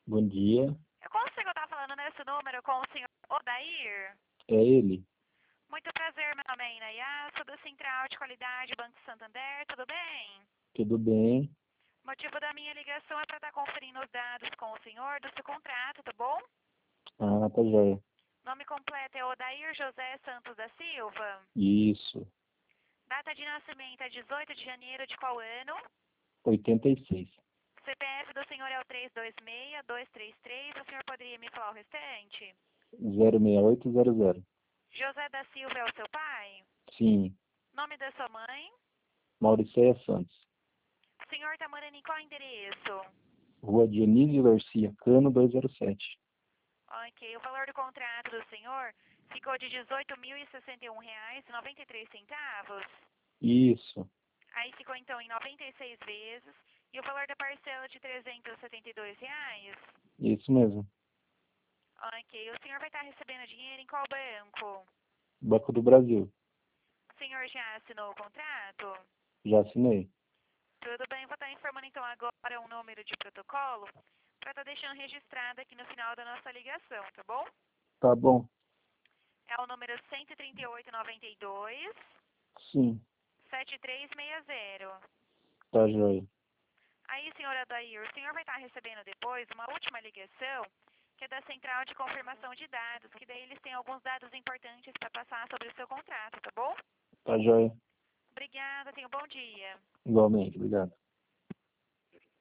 Bom dia. Eu consigo estar falando nesse número com o senhor Odair? É ele? Muito prazer, meu nome é Inayá, sou da Central de Qualidade Banco Santander, tudo bem? Tudo bem? O motivo da minha ligação é para estar conferindo os dados com o senhor do seu contrato, tá bom? Ah, tá joia. Nome completo é Odair José Santos da Silva. Isso. Data de nascimento é 18 de janeiro de qual ano? 86. CPF do senhor é o 326-233, o senhor poderia me falar o restante? 06800. José da Silva é o seu pai? Sim. Nome da sua mãe? Mauricéia Santos. O senhor está morando em qual endereço? Rua Dionísio Garcia Cano, 207. Ok, o valor do contrato do senhor ficou de R$ 18.061,93. Isso. Aí ficou então em 96 vezes. E o valor da parcela de R$ 372? Isso mesmo. Ok, o senhor vai estar recebendo dinheiro em qual banco? Banco do Brasil. O senhor já assinou o contrato? Já assinei. Tudo bem, vou estar informando então agora um número de protocolo para estar deixando registrado aqui no final da nossa ligação, tá bom? Tá bom. É o número 13892 Sim. 7360. Tá joia. Aí, senhora Adair, o senhor vai estar recebendo depois uma última ligação, que é da Central de Confirmação de Dados, que daí eles têm alguns dados importantes para passar sobre o seu contrato, tá bom? Tá joia. Obrigada, tenha um bom dia. Igualmente. Obrigado.